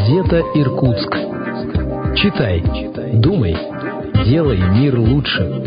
Газета «Иркутск». Читай, думай, делай мир лучше.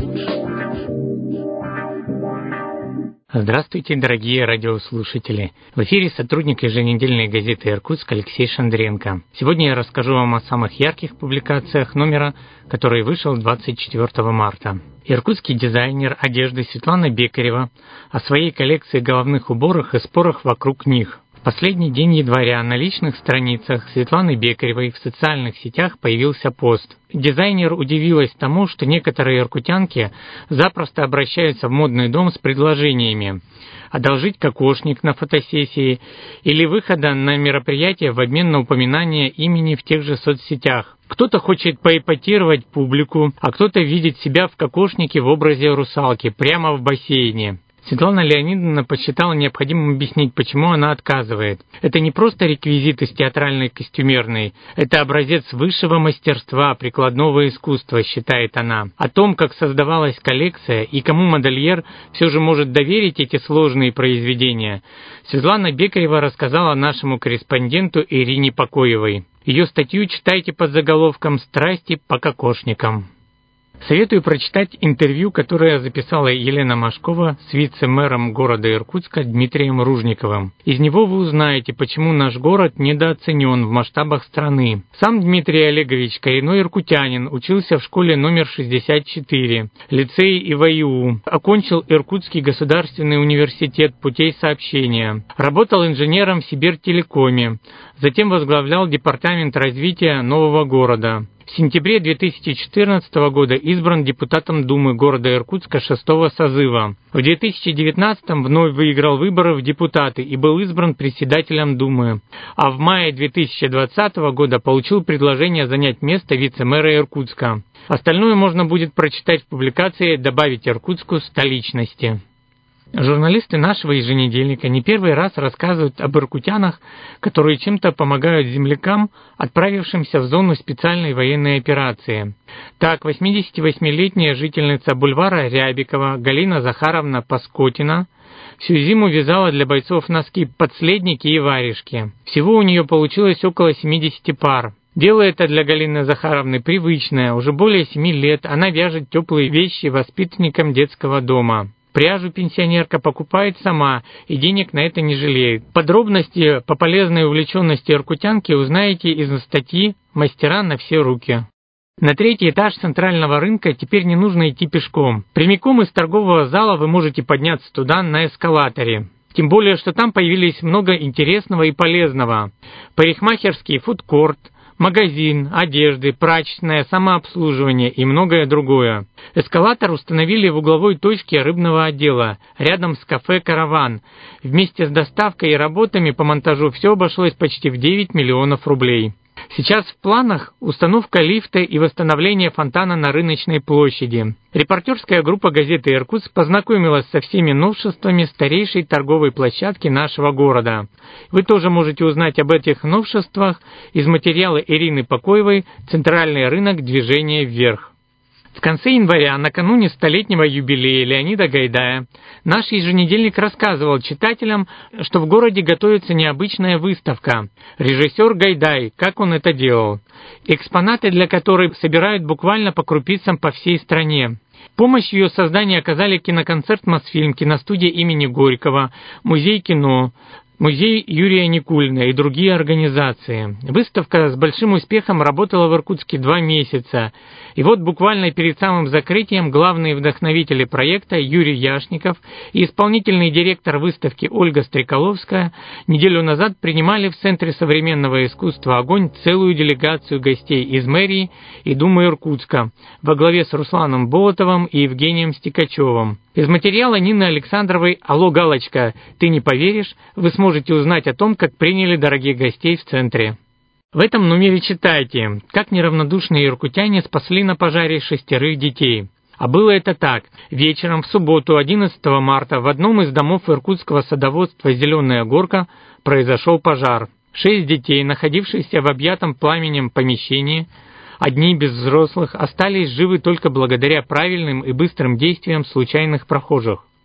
Здравствуйте, дорогие радиослушатели! В эфире сотрудник еженедельной газеты «Иркутск» Алексей Шандренко. Сегодня я расскажу вам о самых ярких публикациях номера, который вышел 24 марта. Иркутский дизайнер одежды Светлана Бекарева о своей коллекции головных уборов и спорах вокруг них. В последний день января на личных страницах Светланы Бекаревой в социальных сетях появился пост. Дизайнер удивилась тому, что некоторые иркутянки запросто обращаются в модный дом с предложениями одолжить кокошник на фотосессии или выхода на мероприятие в обмен на упоминание имени в тех же соцсетях. Кто-то хочет поэпатировать публику, а кто-то видит себя в кокошнике в образе русалки прямо в бассейне. Светлана Леонидовна посчитала необходимым объяснить, почему она отказывает. Это не просто реквизит из театральной костюмерной, это образец высшего мастерства прикладного искусства, считает она. О том, как создавалась коллекция и кому модельер все же может доверить эти сложные произведения, Светлана Бекарева рассказала нашему корреспонденту Ирине Покоевой. Ее статью читайте под заголовком «Страсти по кокошникам». Советую прочитать интервью, которое записала Елена Машкова с вице-мэром города Иркутска Дмитрием Ружниковым. Из него вы узнаете, почему наш город недооценен в масштабах страны. Сам Дмитрий Олегович коренной иркутянин, учился в школе номер 64, лицее ИВАИУ, окончил Иркутский государственный университет путей сообщения, работал инженером в Сибиртелекоме, затем возглавлял департамент развития нового города. В сентябре 2014 года избран депутатом Думы города Иркутска 6-го созыва. В 2019 вновь выиграл выборы в депутаты и был избран председателем Думы. А в мае 2020 года получил предложение занять место вице-мэра Иркутска. Остальное можно будет прочитать в публикации «Добавить Иркутску столичности». Журналисты нашего еженедельника не первый раз рассказывают об иркутянах, которые чем-то помогают землякам, отправившимся в зону специальной военной операции. Так, 88-летняя жительница бульвара Рябикова Галина Захаровна Паскотина всю зиму вязала для бойцов носки, подследники и варежки. Всего у нее получилось около 70 пар. Дело это для Галины Захаровны привычное. Уже более 7 лет она вяжет теплые вещи воспитанникам детского дома. Пряжу пенсионерка покупает сама и денег на это не жалеет. Подробности по полезной увлеченности иркутянки узнаете из статьи «Мастера на все руки». На 3-й этаж центрального рынка теперь не нужно идти пешком. Прямиком из торгового зала вы можете подняться туда на эскалаторе. Тем более, что там появились много интересного и полезного. Парикмахерский фудкорт, магазин, одежды, прачечное, самообслуживание и многое другое. Эскалатор установили в угловой точке рыбного отдела, рядом с кафе «Караван». Вместе с доставкой и работами по монтажу все обошлось почти в 9 миллионов рублей. Сейчас в планах установка лифта и восстановление фонтана на Рыночной площади. Репортерская группа газеты «Иркутск» познакомилась со всеми новшествами старейшей торговой площадки нашего города. Вы тоже можете узнать об этих новшествах из материала Ирины Покоевой «Центральный рынок. Движение вверх». В конце января, накануне 100-летнего юбилея Леонида Гайдая, наш еженедельник рассказывал читателям, что в городе готовится необычная выставка «Режиссер Гайдай. Как он это делал?», экспонаты для которой собирают буквально по крупицам по всей стране. Помощь в ее создании оказали киноконцерт «Мосфильм», киностудия имени Горького, музей кино, музей Юрия Никулина и другие организации. Выставка с большим успехом работала в Иркутске 2 месяца. И вот буквально перед самым закрытием главные вдохновители проекта Юрий Яшников и исполнительный директор выставки Ольга Стреколовская неделю назад принимали в Центре современного искусства «Огонь» целую делегацию гостей из мэрии и Думы Иркутска во главе с Русланом Болотовым и Евгением Стекачевым. Из материала Нины Александровой «Алло, Галочка, ты не поверишь?» вы сможете узнать о том, как приняли дорогих гостей в центре. В этом номере читайте, как неравнодушные иркутяне спасли на пожаре 6 детей. А было это так. Вечером в субботу, 11 марта, в одном из домов иркутского садоводства «Зеленая горка» произошел пожар. 6 детей, находившихся в объятом пламенем помещении, одни без взрослых, остались живы только благодаря правильным и быстрым действиям случайных прохожих.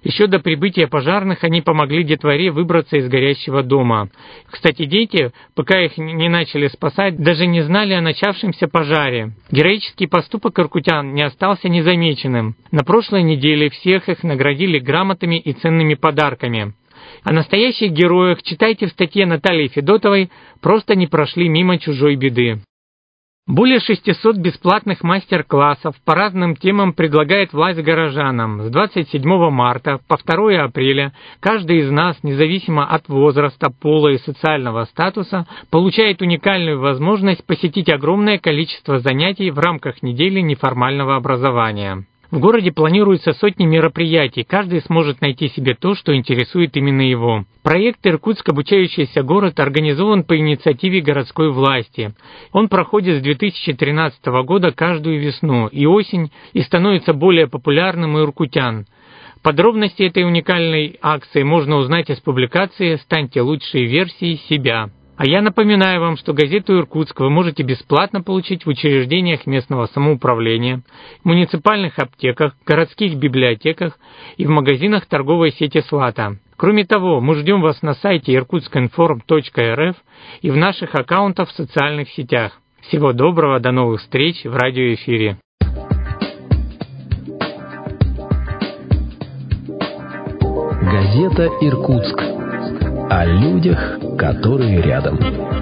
Еще до прибытия пожарных они помогли детворе выбраться из горящего дома. Кстати, дети, пока их не начали спасать, даже не знали о начавшемся пожаре. Героический поступок иркутян не остался незамеченным. На прошлой неделе всех их наградили грамотами и ценными подарками. О настоящих героях читайте в статье Натальи Федотовой «Просто не прошли мимо чужой беды». Более 600 бесплатных мастер-классов по разным темам предлагает власть горожанам. С 27 марта по 2 апреля каждый из нас, независимо от возраста, пола и социального статуса, получает уникальную возможность посетить огромное количество занятий в рамках недели неформального образования. В городе планируются сотни мероприятий, каждый сможет найти себе то, что интересует именно его. Проект «Иркутск. Обучающийся город» организован по инициативе городской власти. Он проходит с 2013 года каждую весну и осень и становится более популярным у иркутян. Подробности этой уникальной акции можно узнать из публикации «Станьте лучшей версией себя». А я напоминаю вам, что газету «Иркутск» вы можете бесплатно получить в учреждениях местного самоуправления, муниципальных аптеках, городских библиотеках и в магазинах торговой сети «Слата». Кроме того, мы ждем вас на сайте irkutskинформ.рф и в наших аккаунтах в социальных сетях. Всего доброго, до новых встреч в радиоэфире. Газета «Иркутск». О людях, которые рядом.